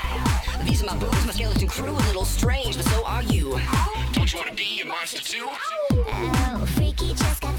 These are my boobs, my skeleton crew, a little strange, but so are you. Don't you wanna be a monster too? Oh, freaky just got